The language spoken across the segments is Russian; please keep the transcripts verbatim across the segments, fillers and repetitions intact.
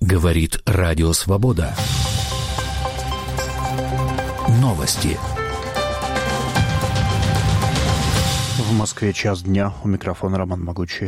Говорит Радио Свобода. Новости. В Москве час дня. У микрофона Роман Могучий.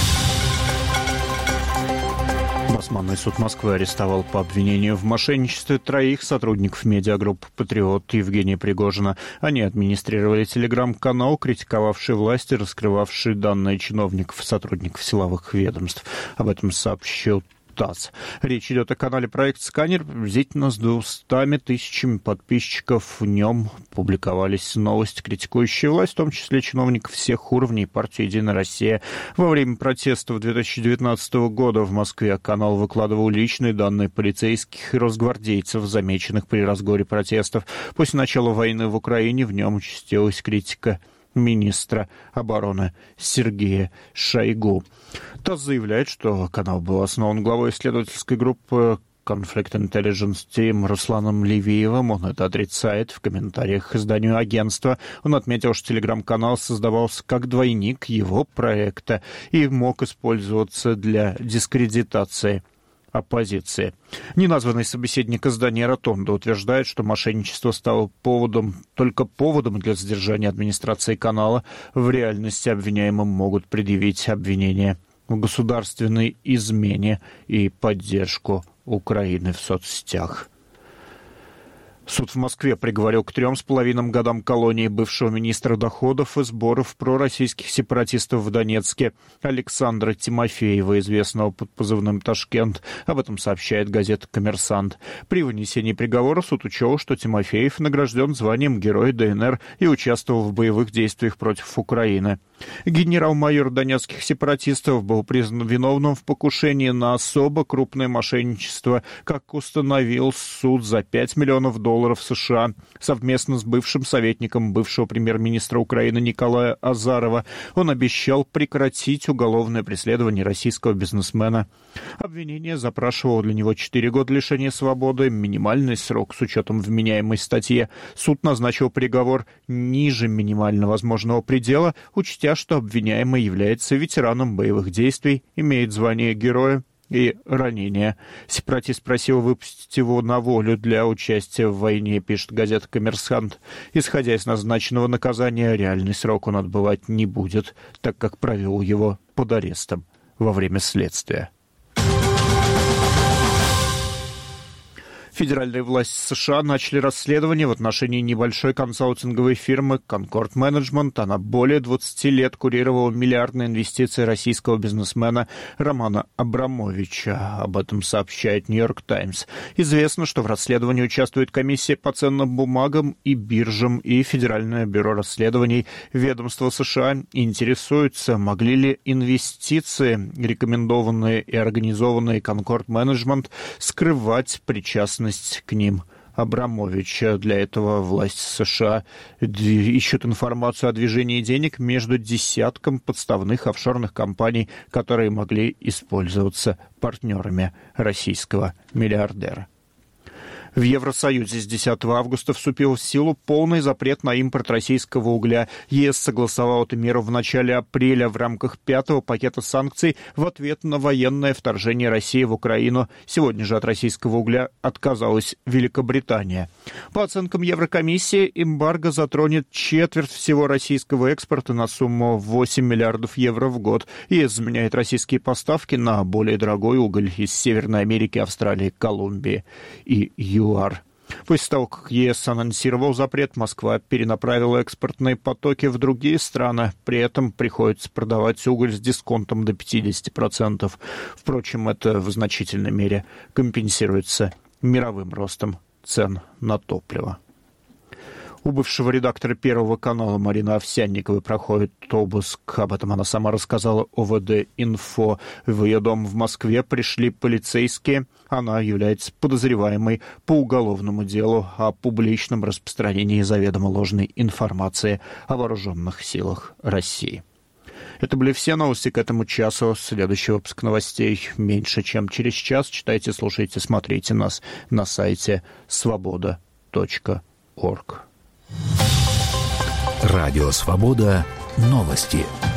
Басманный суд Москвы арестовал по обвинению в мошенничестве троих сотрудников медиагруппы «Патриот» Евгения Пригожина. Они администрировали телеграм-канал, критиковавший власти, раскрывавший данные чиновников и сотрудников силовых ведомств. Об этом сообщил ТАСС. Речь идет о канале «Проект Сканер», приблизительно с двумястами тысячами подписчиков. В нем публиковались новости, критикующие власть, в том числе чиновников всех уровней партии «Единая Россия». Во время протестов две тысячи девятнадцатого года в Москве канал выкладывал личные данные полицейских и росгвардейцев, замеченных при разгоре протестов. После начала войны в Украине в нем участилась критика министра обороны Сергея Шойгу. ТАСС заявляет, что канал был основан главой исследовательской группы Conflict Intelligence Team Русланом Левиевым. Он это отрицает в комментариях к изданию агентства. Он отметил, что телеграм-канал создавался как двойник его проекта и мог использоваться для дискредитации оппозиции. Неназванный собеседник издания «Ротонда» утверждает, что мошенничество стало поводом, только поводом для задержания администрации канала. В реальности обвиняемым могут предъявить обвинения в государственной измене и поддержку Украины в соцсетях. Суд в Москве приговорил к трем с половиной годам колонии бывшего министра доходов и сборов пророссийских сепаратистов в Донецке Александра Тимофеева, известного под позывным «Ташкент». Об этом сообщает газета «Коммерсант». При вынесении приговора суд учел, что Тимофеев награжден званием Героя ДНР и участвовал в боевых действиях против Украины. Генерал-майор донецких сепаратистов был признан виновным в покушении на особо крупное мошенничество, как установил суд, за пять миллионов долларов США. Совместно с бывшим советником бывшего премьер-министра Украины Николая Азарова он обещал прекратить уголовное преследование российского бизнесмена. Обвинение запрашивало для него четыре года лишения свободы, минимальный срок с учетом вменяемой статьи. Суд назначил приговор ниже минимально возможного предела, учтя, что обвиняемый является ветераном боевых действий, имеет звание героя и ранения. Сепаратист просил выпустить его на волю для участия в войне, пишет газета «Коммерсант». Исходя из назначенного наказания, реальный срок он отбывать не будет, так как провел его под арестом во время следствия. Федеральные власти США начали расследование в отношении небольшой консалтинговой фирмы Concord Management. Она более двадцати лет курировала миллиардные инвестиции российского бизнесмена Романа Абрамовича. Об этом сообщает Нью-Йорк Таймс. Известно, что в расследовании участвует комиссия по ценным бумагам и биржам и Федеральное бюро расследований. Ведомство США интересуется, могли ли инвестиции, рекомендованные и организованные Concord Management, скрывать причастность к ним Абрамовича. Для этого власти США ищут информацию о движении денег между десятком подставных офшорных компаний, которые могли использоваться партнерами российского миллиардера. В Евросоюзе с десятого августа вступил в силу полный запрет на импорт российского угля. ЕС согласовал эту меру в начале апреля в рамках пятого пакета санкций в ответ на военное вторжение России в Украину. Сегодня же от российского угля отказалась Великобритания. По оценкам Еврокомиссии, эмбарго затронет четверть всего российского экспорта на сумму восемь миллиардов евро в год. ЕС заменяет российские поставки на более дорогой уголь из Северной Америки, Австралии, Колумбии и ЮАР. После того, как ЕС анонсировал запрет, Москва перенаправила экспортные потоки в другие страны. При этом приходится продавать уголь с дисконтом до пятьдесят процентов. Впрочем, это в значительной мере компенсируется мировым ростом цен на топливо. У бывшего редактора Первого канала Марины Овсянниковой проходит обыск. Об этом она сама рассказала о вэ дэ-инфо. В ее дом в Москве пришли полицейские. Она является подозреваемой по уголовному делу о публичном распространении заведомо ложной информации о вооруженных силах России. Это были все новости к этому часу. Следующий выпуск новостей меньше, чем через час. Читайте, слушайте, смотрите нас на сайте свобода точка орг. Радио «Свобода». Новости.